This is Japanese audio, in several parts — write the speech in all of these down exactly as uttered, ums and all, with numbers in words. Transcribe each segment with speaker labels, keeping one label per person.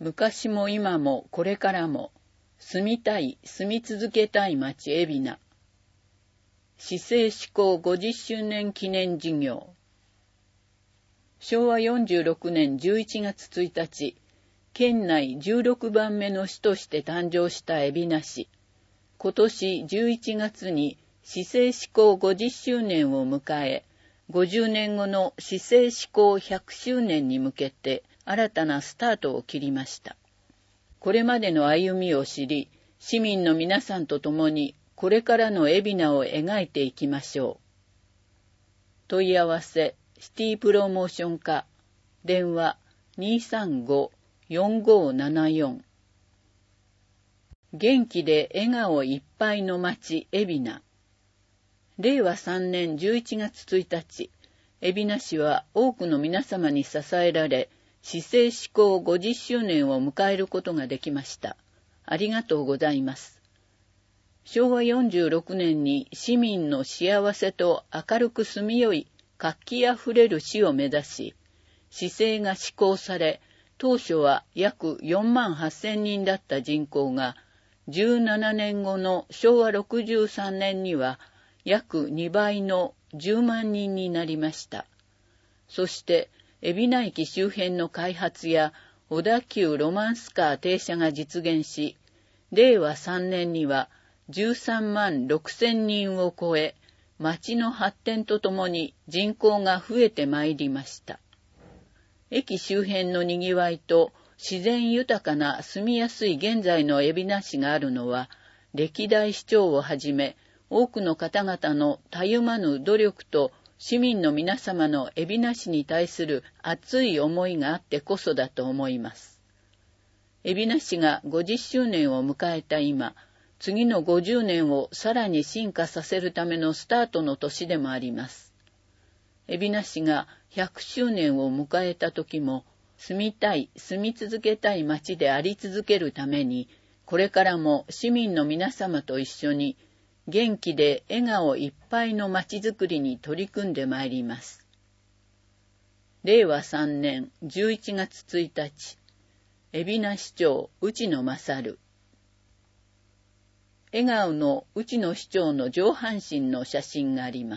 Speaker 1: 昔も今もこれからも住みたい、住み続けたい町海老名。市政施行ごじゅっしゅうねん記念事業。しょうわよんじゅうろくねんじゅういちがつついたち、県内じゅうろくばんめの市として誕生した海老名市。今年じゅういちがつに市政施行ごじゅっしゅうねんを迎え、ごじゅうねんごの市政施行ひゃくしゅうねんに向けて新たなスタートを切りました。これまでの歩みを知り、市民の皆さんと共にこれからの海老名を描いていきましょう。問い合わせ、シティプロモーション課、電話 にーさんごーよんごーななよん。元気で笑顔いっぱいの町海老名。れいわさんねんじゅういちがつついたち、海老名市は多くの皆様に支えられ、市政施行ごじゅっしゅうねんを迎えることができました。ありがとうございます。しょうわよんじゅうろくねんに市民の幸せと明るく住みよい、活気あふれる市を目指し、市政が施行され、当初は約よんまんはっせんにんだった人口が、じゅうななねんごのしょうわろくじゅうさんねんには約にばいのじゅうまんにんになりました。そして、海老名駅周辺の開発や小田急ロマンスカー停車が実現し、れいわさんねんにはじゅうさんまんろくせんにんを超え、町の発展とともに人口が増えてまいりました。駅周辺のにぎわいと自然豊かな住みやすい現在の海老名市があるのは、歴代市長をはじめ、多くの方々のたゆまぬ努力と市民の皆様の海老名市に対する熱い思いがあってこそだと思います。海老名市がごじゅっしゅうねんを迎えた今、次のごじゅうねんをさらに進化させるためのスタートの年でもあります。海老名市がひゃくしゅうねんを迎えた時も、住みたい、住み続けたい町であり続けるために、これからも市民の皆様と一緒に、元気で笑顔いっぱいの町づくりに取り組んでまいります。れいわさんねんじゅういちがつついたち、海老名市長内野勝。笑顔の内野市長の上半身の写真があります。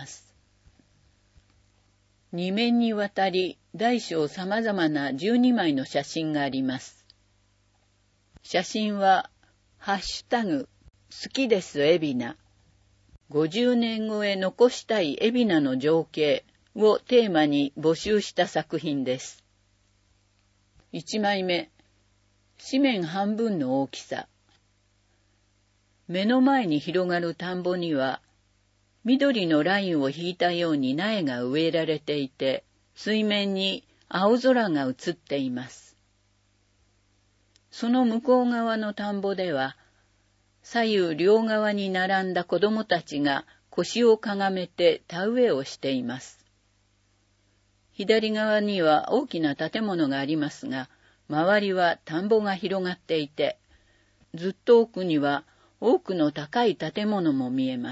Speaker 1: 二面にわたり大小様々なじゅうにまいの写真があります。写真は、ハッシュタグ、好きです海老名。ごじゅうねんごへ残したい海老名の情景をテーマに募集した作品です。いちまいめ、紙面半分の大きさ。目の前に広がる田んぼには、緑のラインを引いたように苗が植えられていて、水面に青空が映っています。その向こう側の田んぼでは、左右両側に並んだ子供たちが腰をかがめて田植えをしています。左側には大きな建物がありますが、周りは田んぼが広がっていて、ずっと奥には多くの高い建物も見えます。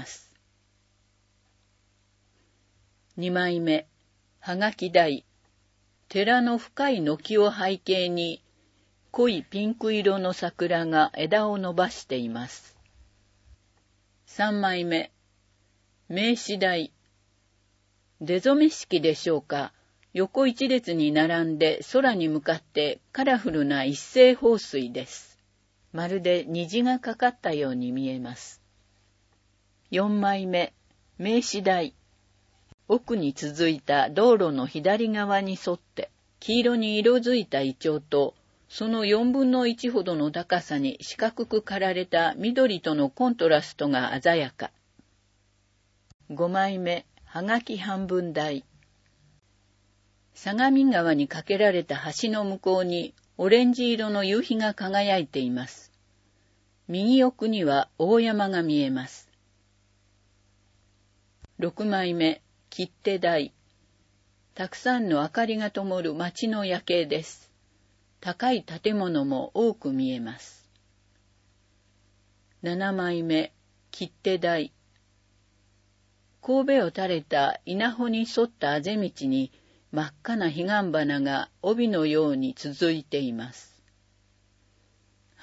Speaker 1: にまいめ、はがき台。寺の深い軒を背景に、濃いピンク色の桜が枝を伸ばしています。さんまいめ、名刺台。出初め式でしょうか、横一列に並んで空に向かってカラフルな一斉放水です。まるで虹がかかったように見えます。よんまいめ、名刺台。奥に続いた道路の左側に沿って、黄色に色づいたイチョウと、そのよんぶんのいちほどの高さに四角く刈られた緑とのコントラストが鮮やか。ごまいめ、はがき半分台。相模川に架けられた橋の向こうにオレンジ色の夕日が輝いています。右奥には大山が見えます。ろくまいめ、切手台。たくさんの明かりが灯る街の夜景です。高い建物も多く見えます。ななまいめ、切手台。神戸を垂れた稲穂に沿ったあぜ道に真っ赤な彼岸花が帯のように続いています。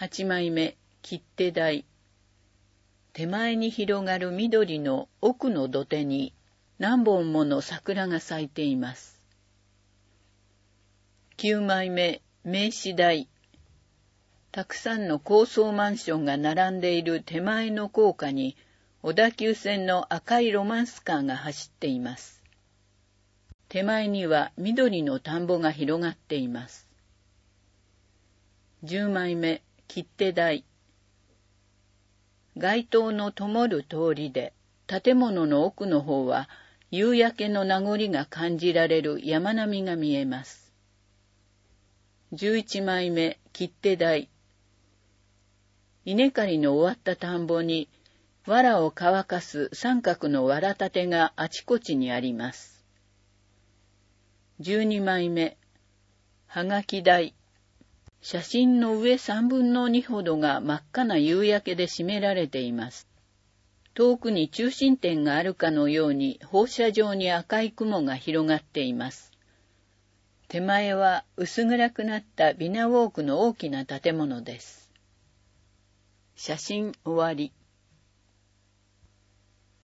Speaker 1: はちまいめ、切手台。手前に広がる緑の奥の土手に何本もの桜が咲いています。きゅうまいめ、名刺台。たくさんの高層マンションが並んでいる手前の高架に小田急線の赤いロマンスカーが走っています。手前には緑の田んぼが広がっています。じゅうまいめ、切手台。街灯の灯る通りで、建物の奥の方は夕焼けの名残が感じられる山並みが見えます。じゅういちまいめ、切手台。稲刈りの終わった田んぼに、藁を乾かす三角の藁立てがあちこちにあります。じゅうにまいめ、はがき台。写真の上三分の二ほどが真っ赤な夕焼けで占められています。遠くに中心点があるかのように放射状に赤い雲が広がっています。手前は薄暗くなったビナウォークの大きな建物です。写真終わり。